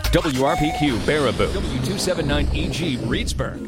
WRPQ Baraboo, W279EG Reedsburg.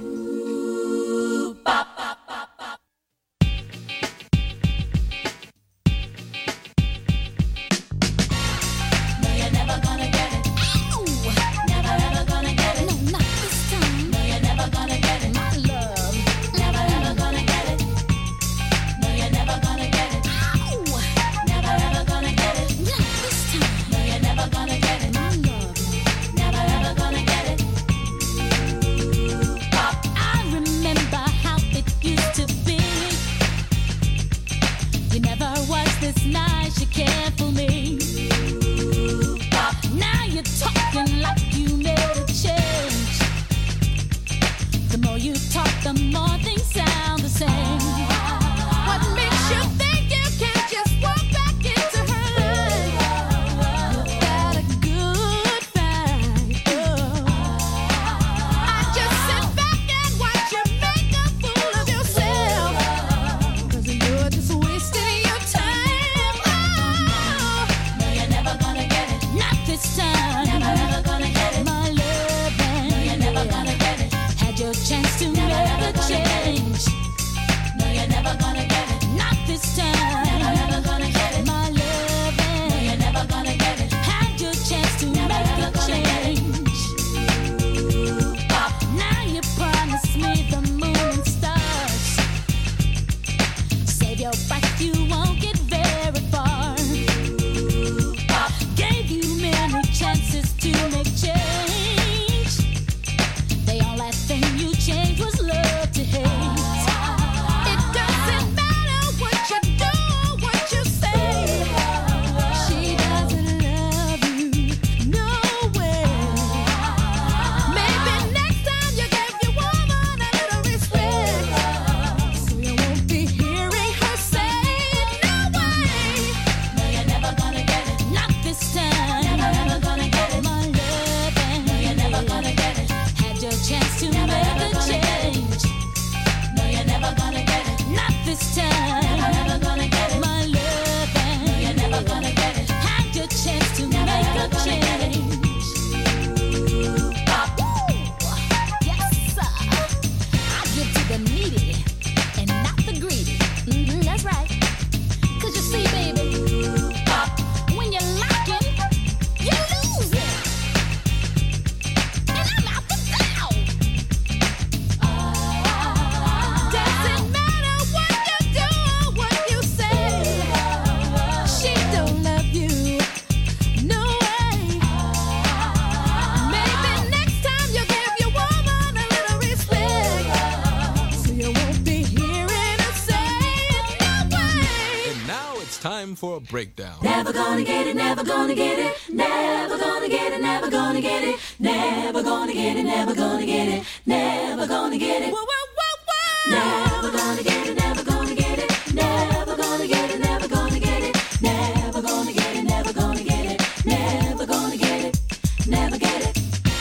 For a breakdown. Never gonna get it, never gonna get it, never gonna get it, never gonna get it, never gonna get it, never gonna get it, never gonna get it. Whoa, whoa, whoa, whoa. Never gonna get it, never gonna get it, never gonna get it, never gonna get it, never gonna get it, never gonna get it, never gonna get it, never get it.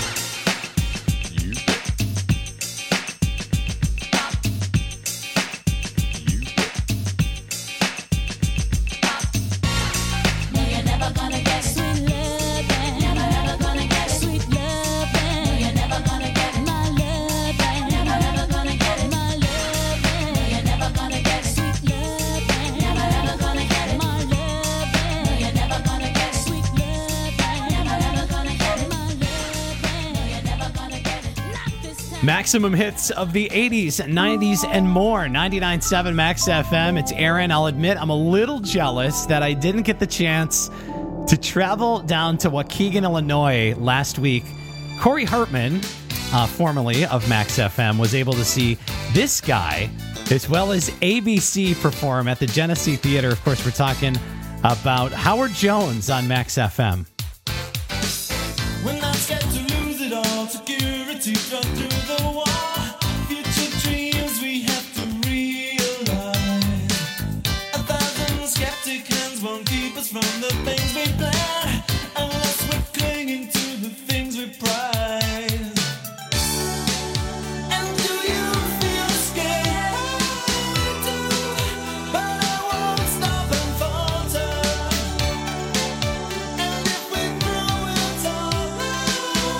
Maximum hits of the 80s, 90s, and more. 99.7 Max FM. It's Aaron. I'll admit I'm a little jealous that I didn't get the chance to travel down to Waukegan, Illinois last week. Corey Hartman, formerly of Max FM, was able to see this guy as well as ABC perform at the Genesee Theater. Of course, we're talking about Howard Jones on Max FM. When I'm scared to lose it all, security cut through the wall. Future dreams we have to realize. 1,000 skeptic hands won't keep us from the things we plan, unless we're clinging to the things we prize. And do you feel scared? But I won't stop and falter. And if we throw it all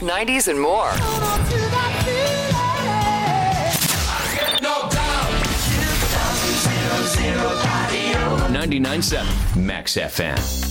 80s, 90s, and more. 99.7 Max FM.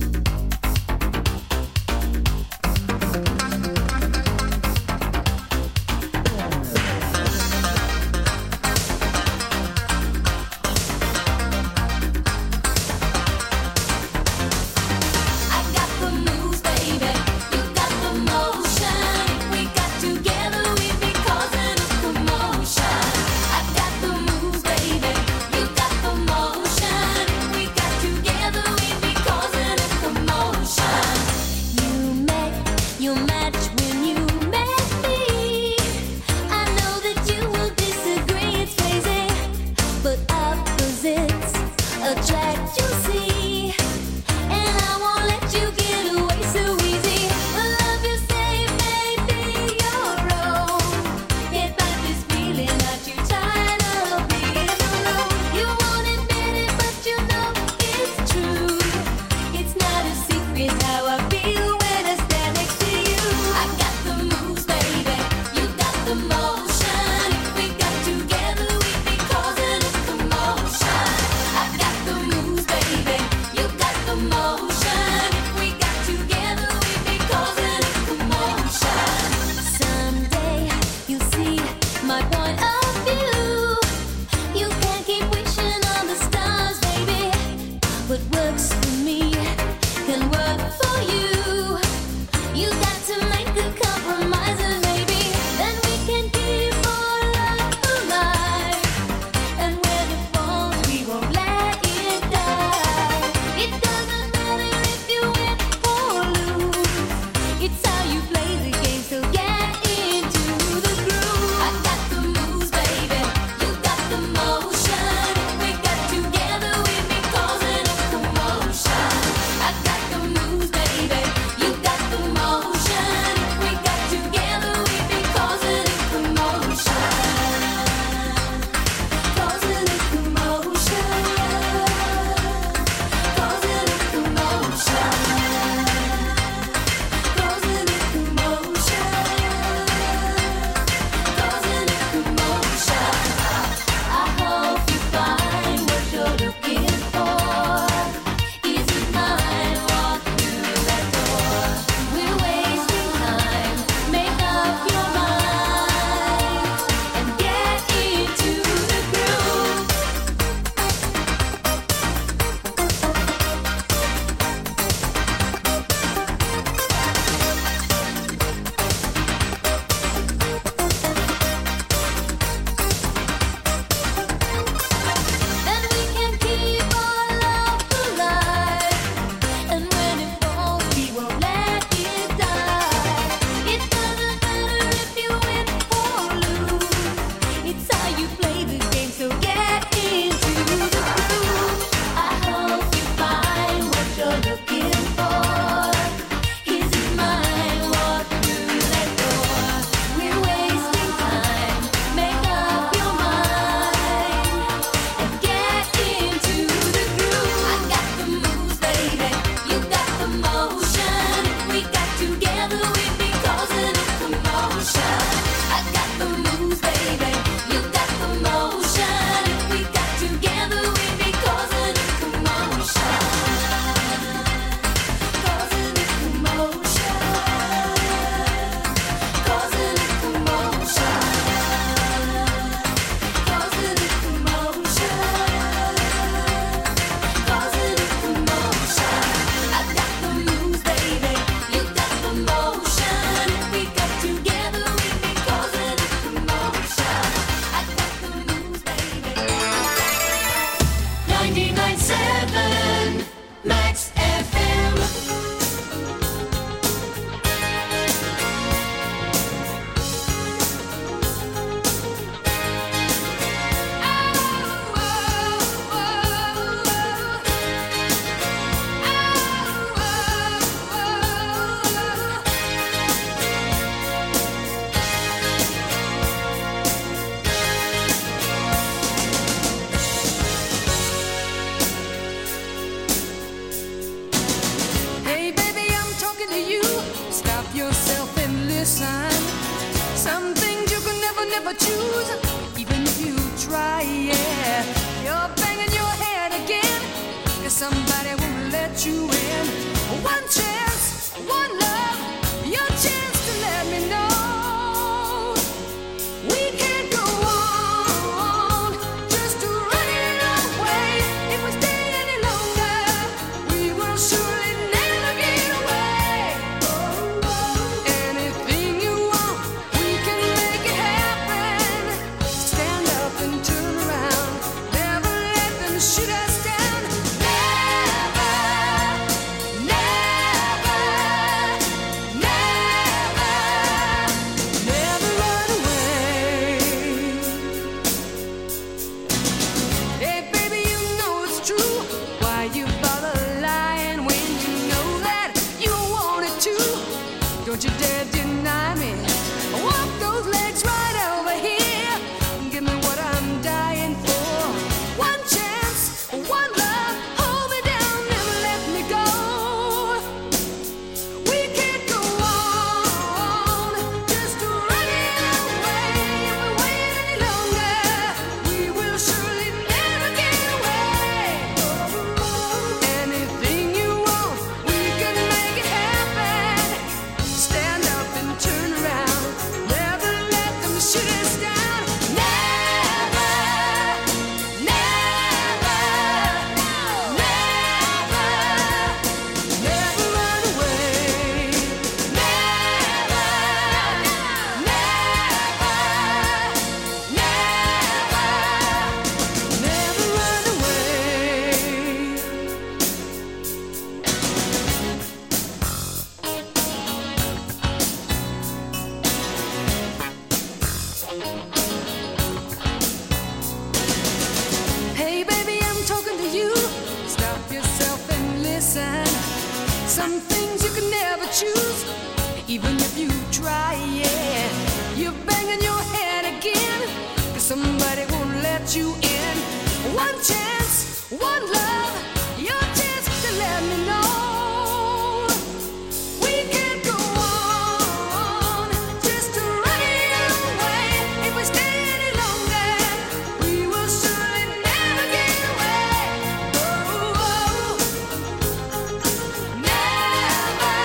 I got the moves, baby. You got the motion. If we got together, we'd be causing a commotion. I got the moves, baby. You got the motion. If we got together, we'd be causing never choose, even if you try, yeah. You're banging your head again, 'cause somebody won't let you in. One chance, one love, your chance to let me know. We can't go on, just to run it away. If we stay any longer, we will surely never get away. Anything you want, we can make it happen. Stand up and turn around, never let them shoot us down. Never, never, never, never run away. Hey baby, you know it's true. Why you bother lying when you know that you wanted to? Don't you dare deny me. Walk those legs right over here. Give me what I'm dying for. One chance, one love. Hold me down, never let me go. We can't go on, just to run it away. If we wait any longer, we will surely never get away. Anything you want, we can make it happen. Stand up and turn around, never let them shoot us down. Never, never, never, never run away. Never, never, never run away. Hey baby, I'm talking to you. Stop yourself and listen. Some things you can never choose, even if you try, yeah. You're banging your head again, 'cause somebody won't let you in. One chance, one love, your chance to let me know. We can't go on, just to run it away. If we stay any longer, we will surely never get away. Oh, never,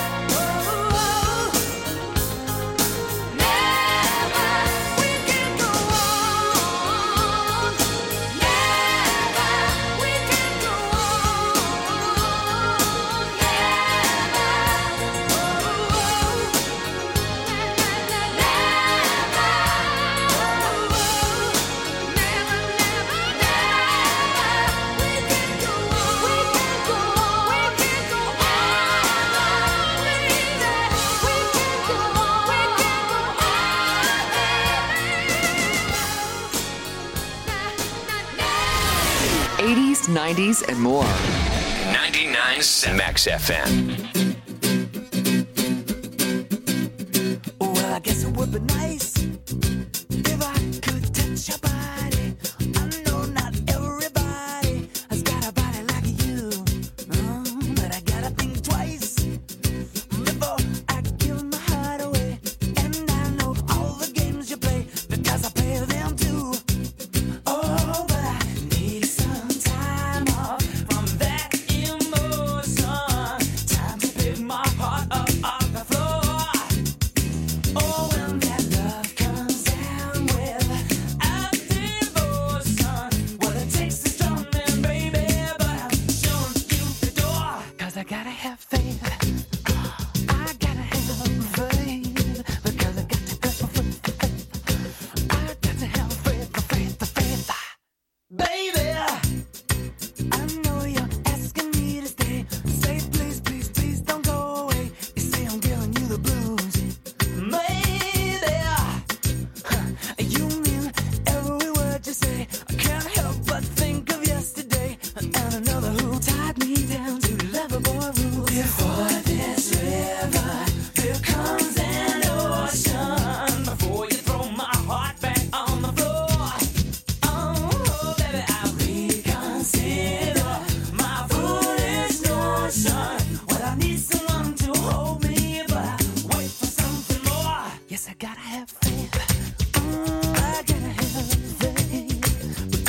never. We can't go on, never. We can't go '80s, '90s, and more. 99 Max FM. Well, I guess it would be nice if I could touch your body. I know not everybody has got a body like you, but I gotta think twice before I give my heart away. And I know all the games you play because I play them too. Oh, but I need some time off from that emotion. Time to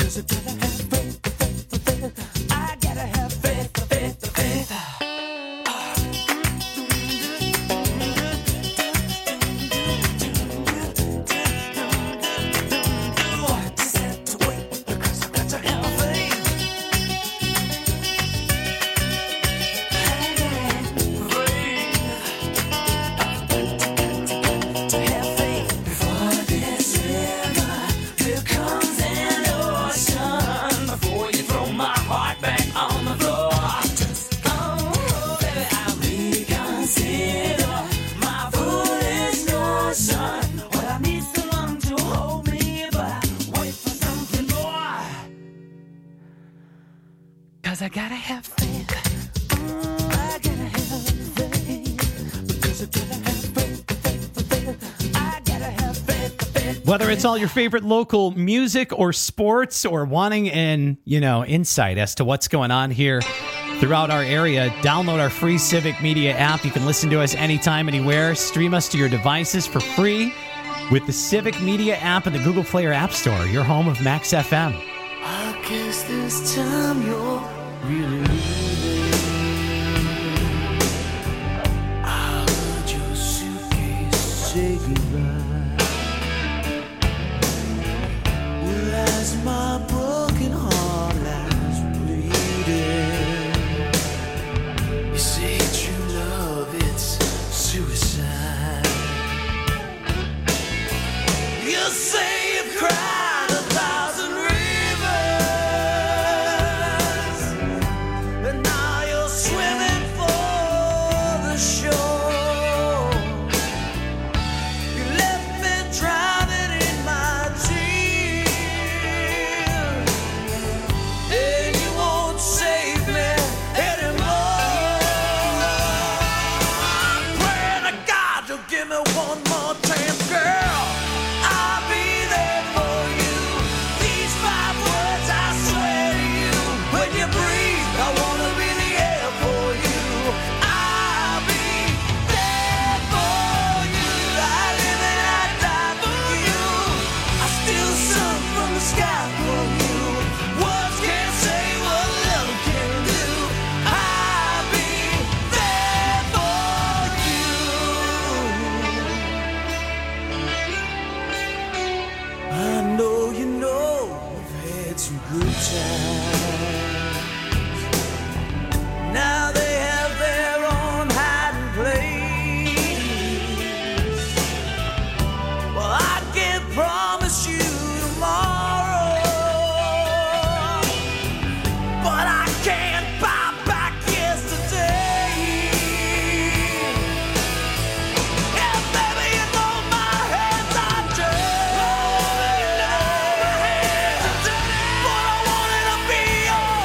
'Cause I gotta have faith. I gotta have faith. Because I gotta have faith. I gotta have faith. Whether it's all your favorite local music or sports or wanting insight as to what's going on here throughout our area, download our free Civic Media app. You can listen to us anytime, anywhere. Stream us to your devices for free with the Civic Media app in the Google Play or App Store, your home of Max FM. I guess this time you're really leaving. I heard your suitcase say goodbye. Well, as my broken heart lies bleeding, you say true love, it's suicide. You say you've cried 1,000 rivers. Now they have their own hiding place. Well, I can't promise you tomorrow, but I can't buy back yesterday. And baby, you know my hands are dirty, but I wanted to be your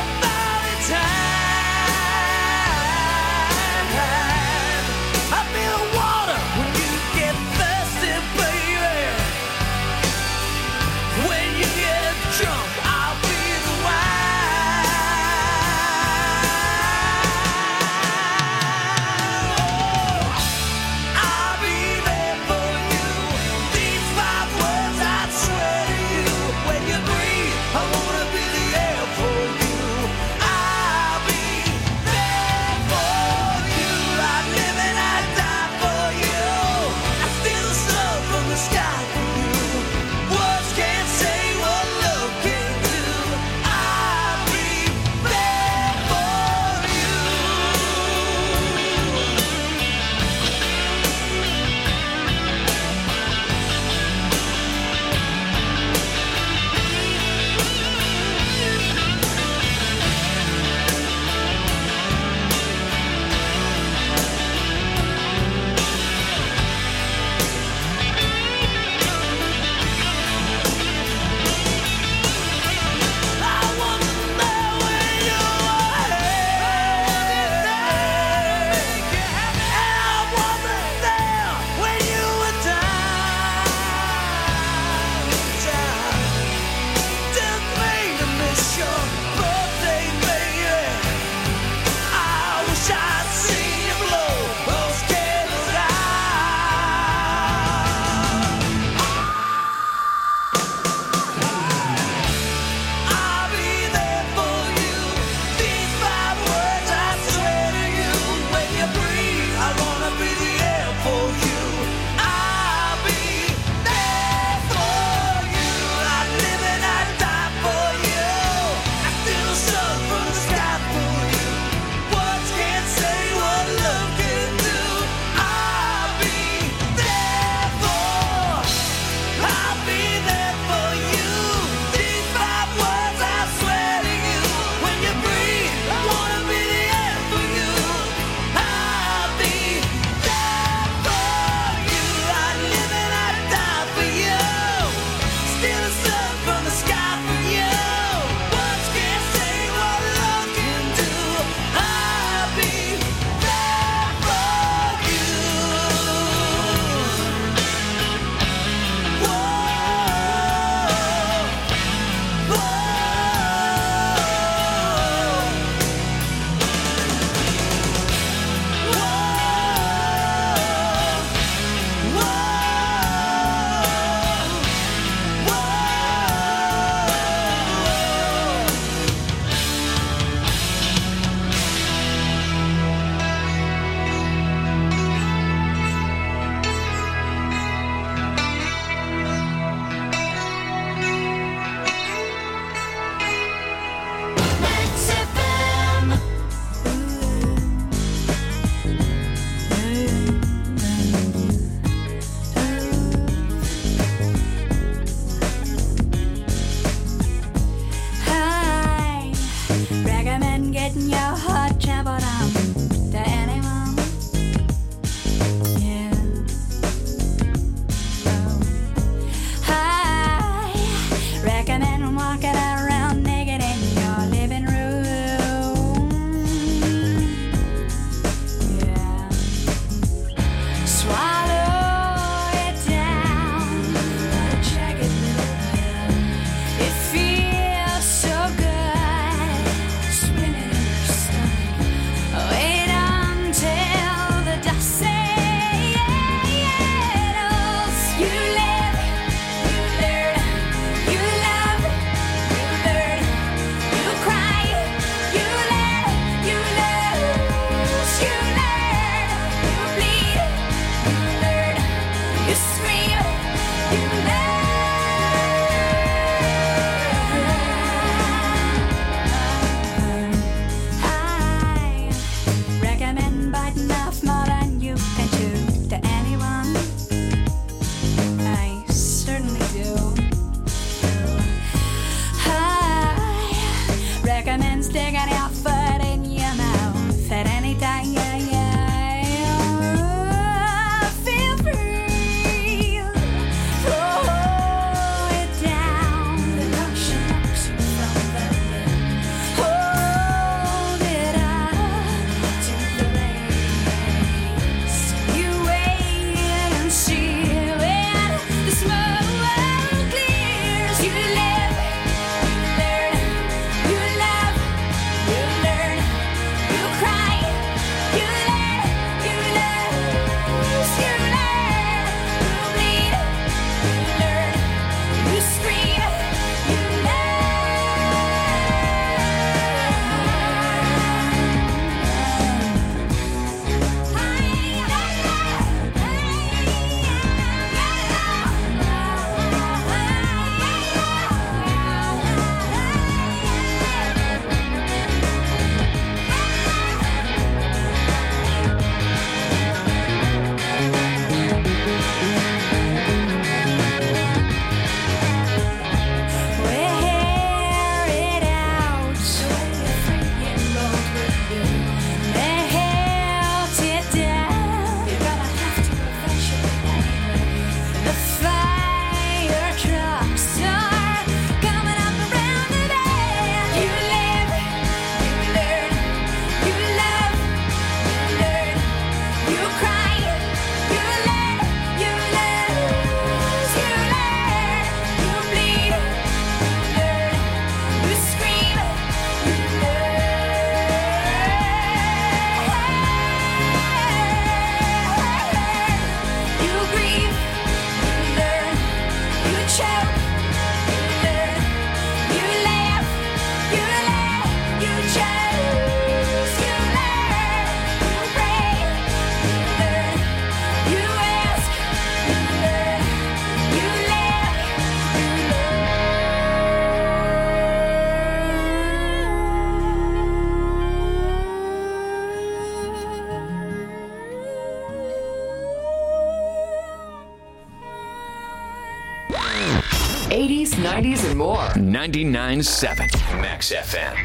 80s, 90s, and more. 99.7 Max FM.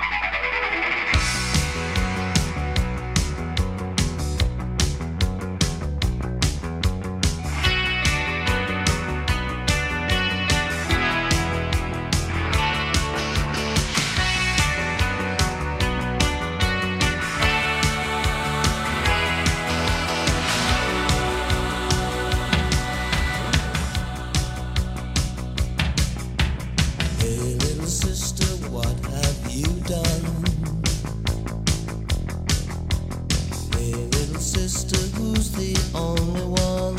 Hey little sister, what have you done? Hey little sister, who's the only one?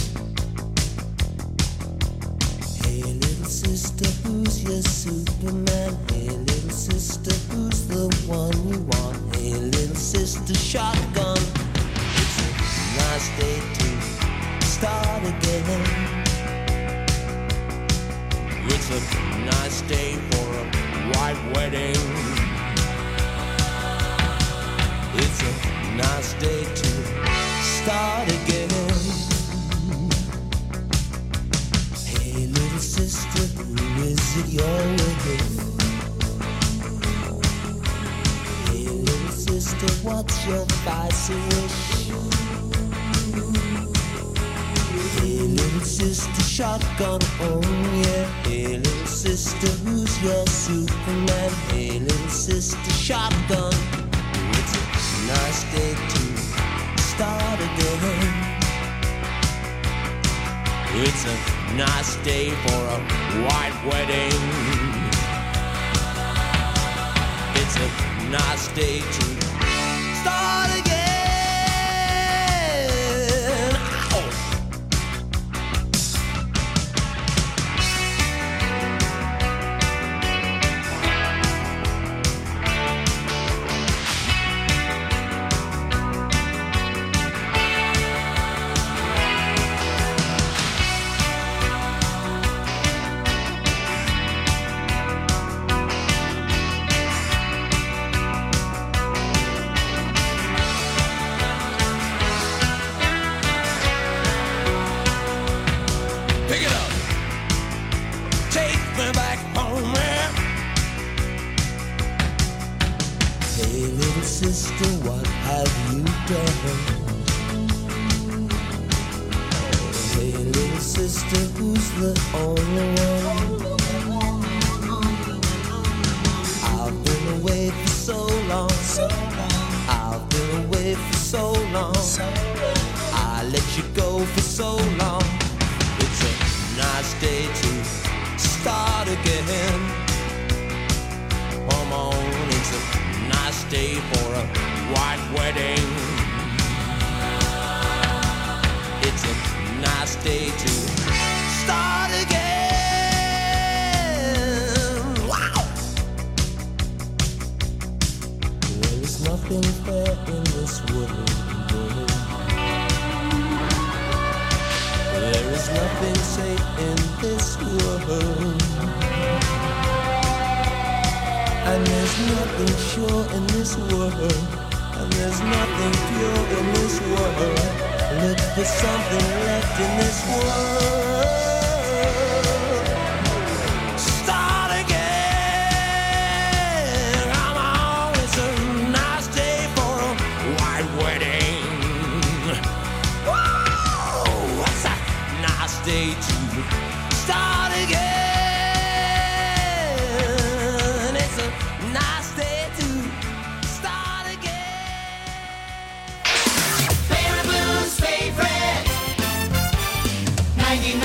Hey little sister, who's your Superman? Hey little sister, who's the one you want? Hey little sister, shotgun. It's a nice day to start again. It's a nice day for a white wedding. It's a nice day to start again. Hey little sister, who is it you're with? Hey little sister, what's your spicy wish? Hey little sister, shotgun, oh yeah. Hey little sister, who's your Superman? Hey little sister, shotgun. It's a nice day to start again. It's a nice day for a white wedding. It's a nice day to start again. Ow! Pick it up. Take me back home, man. Hey, little sister, what have you done? Hey, little sister, who's the only one? I've been away for so long. I've been away for so long. I let you go for so long. It's a nice day to start again. Come on, it's a nice day for a white wedding. It's a nice day to start again. Wow! There is nothing fair in this world. There is nothing safe in this world. And there's nothing sure in this world. And there's nothing pure in this world. Look for something left in this world. Start again. Come on, it's a nice day for a white wedding. Whoa, it's a nice day to start again. It's a nice day to start again. Barry Blues favorite 99.7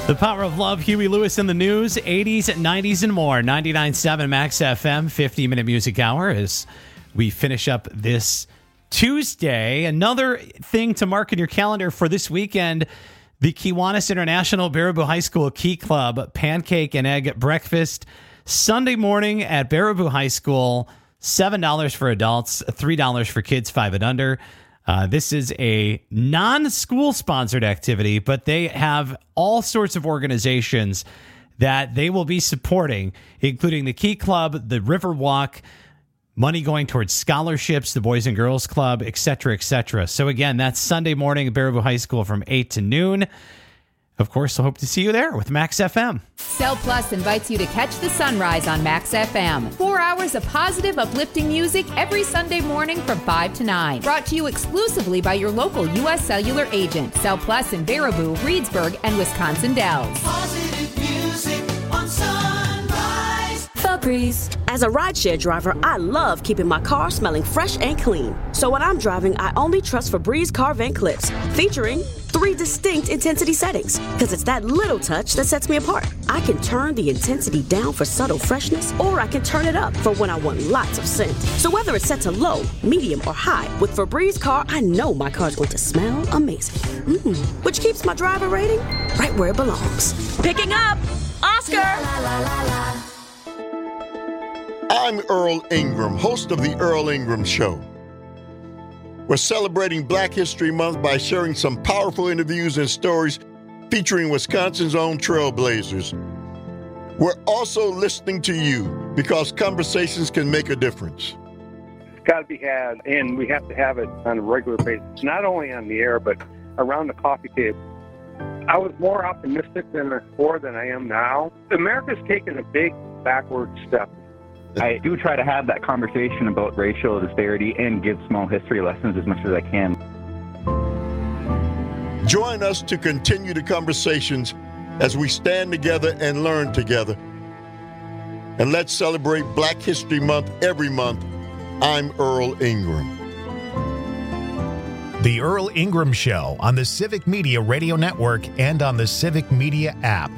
The Power of Love, Huey Lewis in the News, 80s, 90s, and more. 99.7 Max FM, 50-minute music hour as we finish up this Tuesday. Another thing to mark in your calendar for this weekend, the Kiwanis International Baraboo High School Key Club Pancake and Egg Breakfast. Sunday morning at Baraboo High School, $7 for adults, $3 for kids 5 and under. This is a non-school sponsored activity, but they have all sorts of organizations that they will be supporting, including the Key Club, the River Walk, money going towards scholarships, the Boys and Girls Club, et cetera, et cetera. So again, that's Sunday morning at Baraboo High School from 8 to noon. Of course, I hope to see you there with Max FM. Cell Plus invites you to catch the sunrise on Max FM. 4 hours of positive, uplifting music every Sunday morning from 5 to 9. Brought to you exclusively by your local U.S. Cellular agent. Cell Plus in Baraboo, Reedsburg, and Wisconsin Dells. Positive music on Sunrise. Febreze. As a rideshare driver, I love keeping my car smelling fresh and clean. So when I'm driving, I only trust Febreze car vent clips, featuring 3 distinct intensity settings, because it's that little touch that sets me apart. I can turn the intensity down for subtle freshness, or I can turn it up for when I want lots of scent. So whether it's set to low, medium, or high, with Febreze car, I know my car's going to smell amazing. Which keeps my driver rating right where it belongs. Picking up Oscar! I'm Earl Ingram, host of The Earl Ingram Show. We're celebrating Black History Month by sharing some powerful interviews and stories featuring Wisconsin's own trailblazers. We're also listening to you because conversations can make a difference. It's got to be had, and we have to have it on a regular basis, not only on the air, but around the coffee table. I was more optimistic before than I am now. America's taken a big backward step. I do try to have that conversation about racial disparity and give small history lessons as much as I can. Join us to continue the conversations as we stand together and learn together. And let's celebrate Black History Month every month. I'm Earl Ingram. The Earl Ingram Show on the Civic Media Radio Network and on the Civic Media app.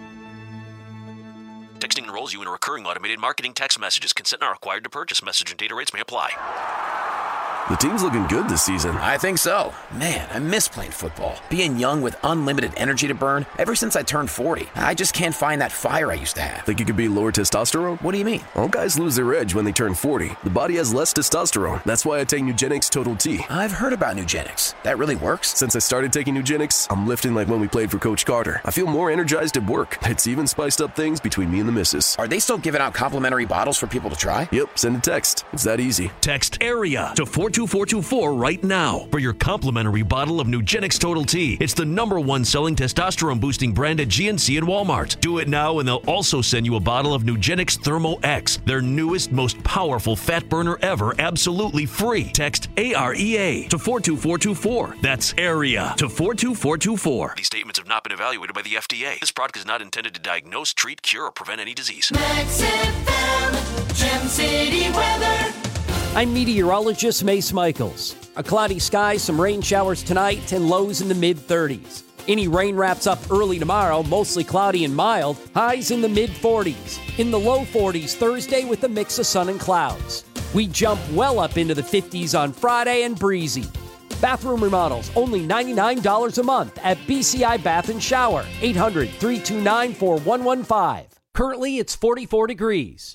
Texting enrolls you in a recurring automated marketing text messages. Consent not required to purchase. Message and data rates may apply. The team's looking good this season. I think so. Man, I miss playing football. Being young with unlimited energy to burn. Ever since I turned 40, I just can't find that fire I used to have. Think it could be lower testosterone? What do you mean? All guys lose their edge when they turn 40. The body has less testosterone. That's why I take Nugenix Total T. I've heard about Nugenix. That really works? Since I started taking Nugenix, I'm lifting like when we played for Coach Carter. I feel more energized at work. It's even spiced up things between me and the missus. Are they still giving out complimentary bottles for people to try? Yep, send a text. It's that easy. Text AREA to 42424 right now for your complimentary bottle of Nugenix Total T. It's the #1 selling testosterone boosting brand at GNC and Walmart. Do it now and they'll also send you a bottle of Nugenix Thermo X, their newest, most powerful fat burner ever, absolutely free. Text AREA to 42424. That's AREA to 42424. These statements have not been evaluated by the FDA. This product is not intended to diagnose, treat, cure, or prevent any disease. Max FM, Gem City weather. I'm meteorologist Mace Michaels. A cloudy sky, some rain showers tonight, and lows in the mid-30s. Any rain wraps up early tomorrow, mostly cloudy and mild, highs in the mid-40s. In the low 40s Thursday with a mix of sun and clouds. We jump well up into the 50s on Friday and breezy. Bathroom remodels, only $99 a month at BCI Bath and Shower, 800-329-4115. Currently, it's 44 degrees.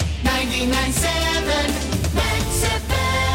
99.7 Max FM.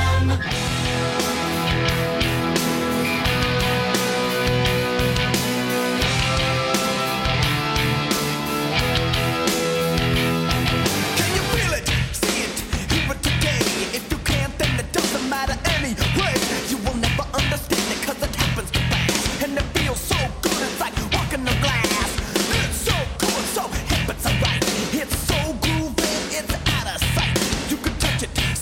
Can you feel it? See it? Hear it today. If you can't, then it doesn't matter anyway. You will never understand it 'cause it happens too fast. And it feels so good, it's like walking on glass. It's so good, so hip, it's alright. It's so groovy, it's out of sight. You can touch it,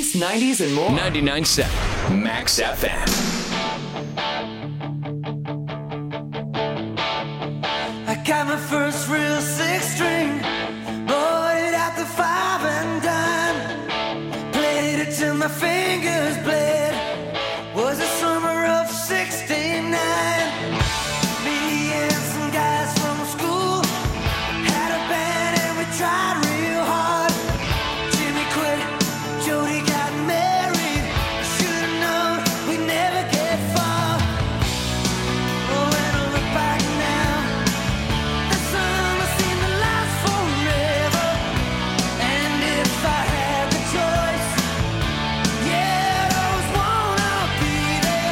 80s, 90s, and more. 99.7 Max FM. I got my first real six-string, bought it at the 5 and dime, played it till my fingers bled. Was the summer of '69. Me and some guys from school had a band and we tried real hard. Jimmy quit, Jody got married. Should've known we'd never get far. Oh, when I look back now, the summer seemed to last forever. And if I had the choice, yeah, I'd always wanna be there.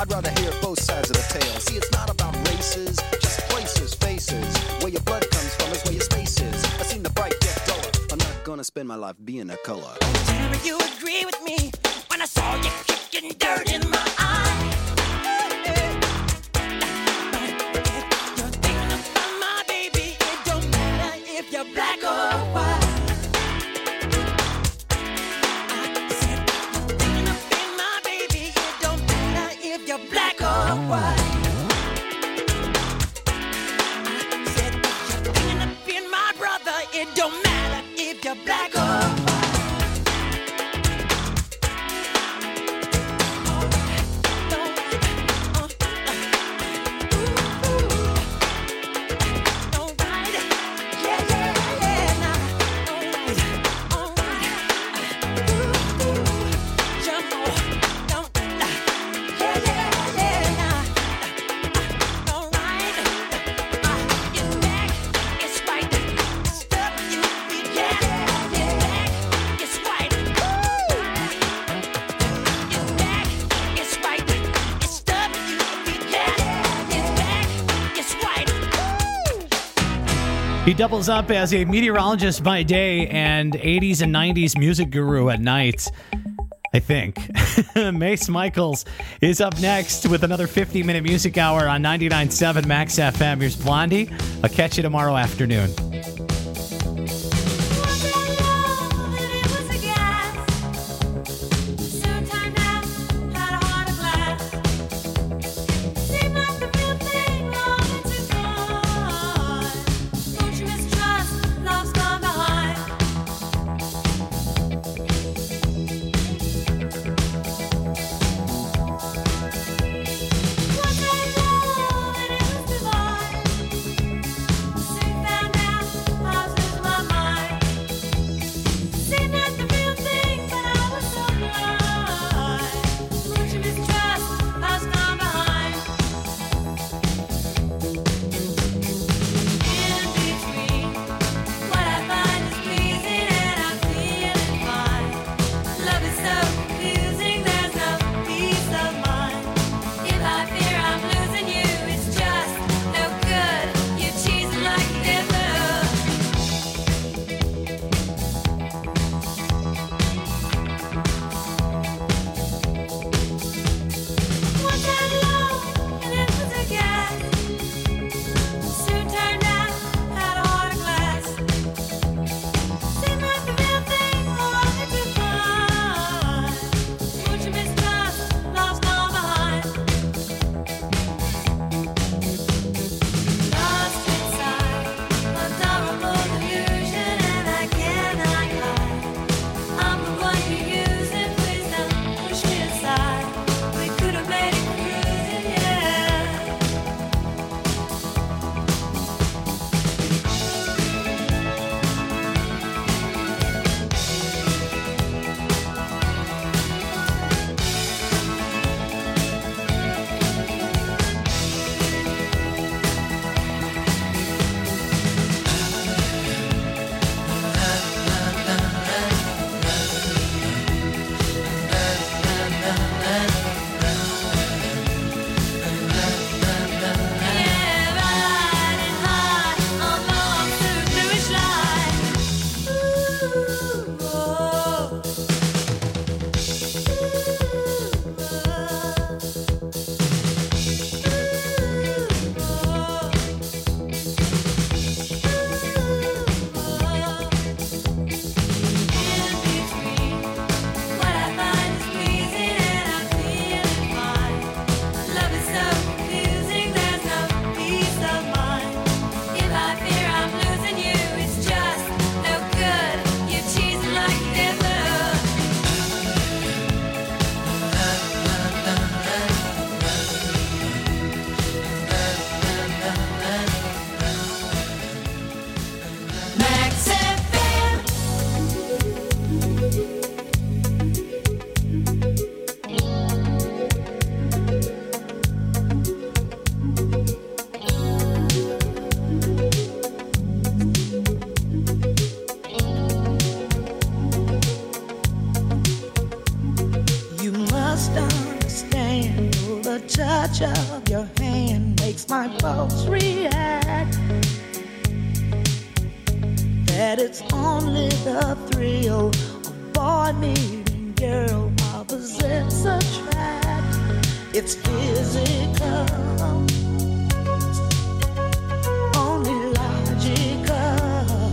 I'd rather hear both sides of the tale. See, it's not about races, just places, faces. Where your blood comes from is where your space is. I've seen the bright get duller. I'm not gonna spend my life being a color. Tell me you agree with me when I saw you kicking dirt in my eye. You're thinking about my baby. It don't matter if you're black or white. I said you're thinking about my baby. It don't matter if you're black or white. I said you're thinking about my brother. It don't matter if you're black or white. He doubles up as a meteorologist by day and 80s and 90s music guru at night, I think. Mace Michaels is up next with another 50-minute music hour on 99.7 Max FM. Here's Blondie. I'll catch you tomorrow afternoon. Found out the touch of your hand makes my pulse react. That it's only the thrill of boy meeting girl opposites attract. It's physical, only logical.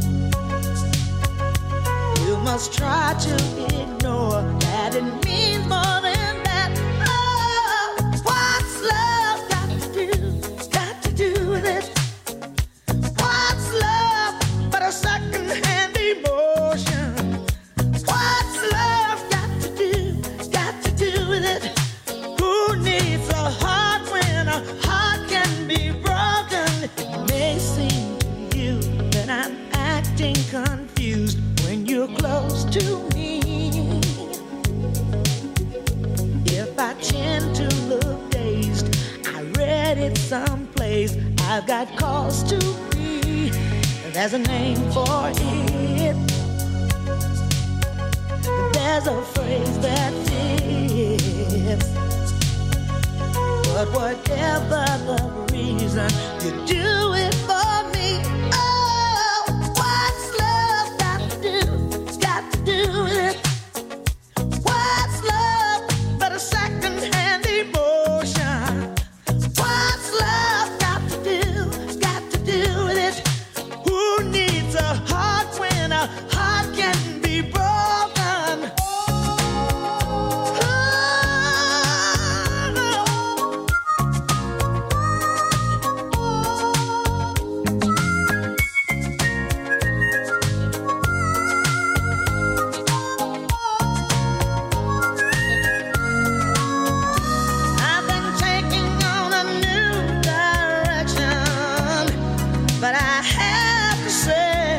You must try to ignore that it means more than that. Oh, what's love got to do with it? What's love but a second-hand emotion? What's love got to do with it? Who needs a heart when a heart can be broken? It may seem to you that I'm acting confused when you're close to me. If I tend to look dazed, I read it someplace. I've got cause to be. There's a name for it. There's a phrase that fits. But whatever the reason, you do it for me. Oh, what's love got to do with it? What's love but a second-hand emotion? What's love got to do with it? Who needs a heart when a heart can be broken? I've been taking on a new direction, but I have to say,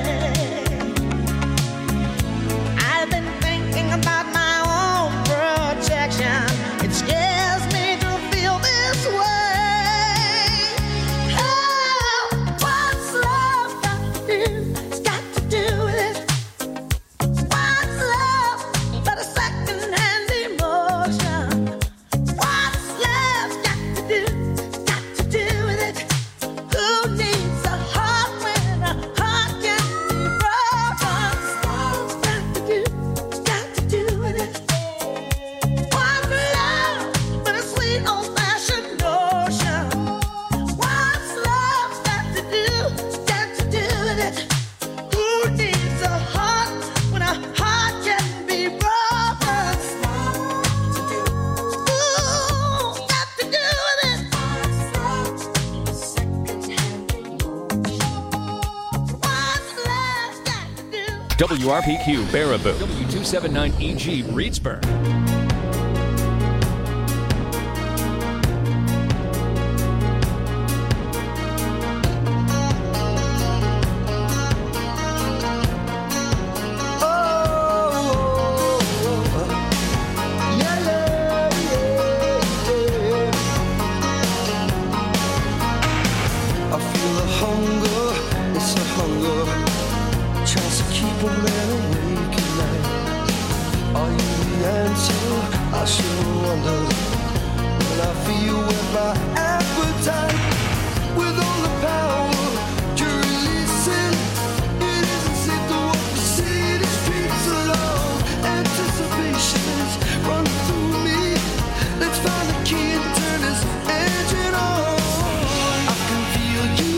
I've been thinking about my own protection. It scares me to feel this way. Oh, what's love got to do with it? What's love but a second-hand emotion? What's love got to do with it? Who needs a heart when a heart can be broken? Love's got to do with it. What's love but a sweet old-fashioned notion? What's love got to do with it? Who needs a heart when a heart can be broken? Ooh, got to do with it. What's love got to do? WRPQ Baraboo. W279EG Reedsburg.